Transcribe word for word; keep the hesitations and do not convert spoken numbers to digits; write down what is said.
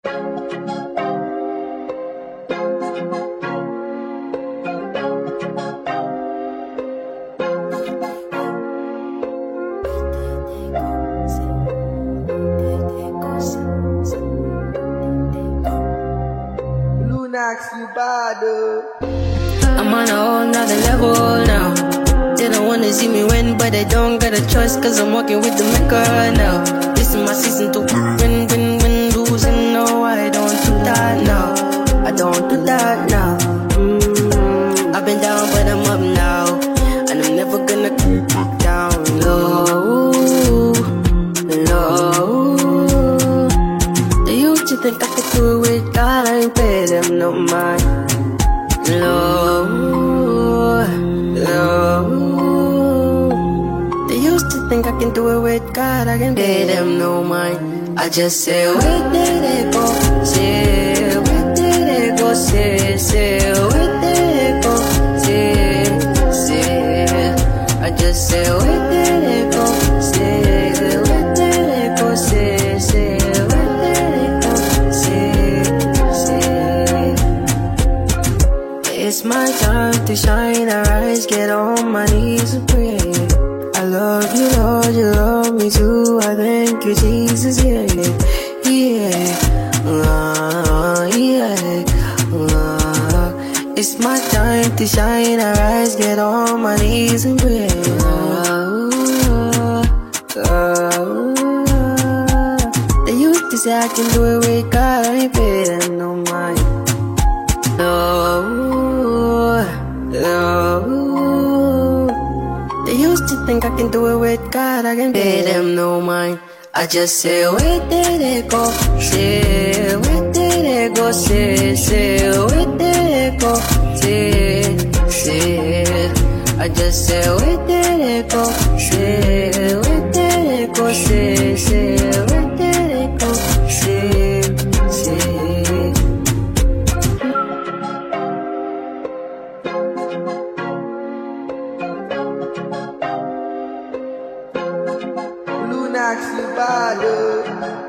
Lunax, you bad, oh. I'm on a whole nother level now. They don't wanna see me win, but they don't got a choice, cause I'm walking with the maker now. This is my season to win, win, win, losing. No, I don't do that now. I don't do that now. mm, I've been down, but I'm up now, and I'm never gonna go down low, low. They used to think I could do it with God, I ain't pay them no mind. Low, low. They used to think I can do it with God, I can pay them no mind. I just say, where did it go? Say, where did it go? Say, say, where did it go? Say, say. I just say, where did it go? Say, where did it go? Say, say, where did it go? Say, say. It's my time to shine, arise, get on my knees and pray. I love you, Lord, you love me too. I thank you, Jesus, yeah, yeah, uh, yeah. Uh, it's my time to shine, arise, get on my knees and pray. Uh, uh, they used to say I can do it with God, I ain't pay them no mind. No, no. They used to think I can do it with God, I can pay them no mind. I just say, where did it go? Say, where did it go? Say, say, where did it go? Say, say. I just say, where did it go? Say, where did it go? Say, say, where did it go? Say, say. Lunax, you bad, oh.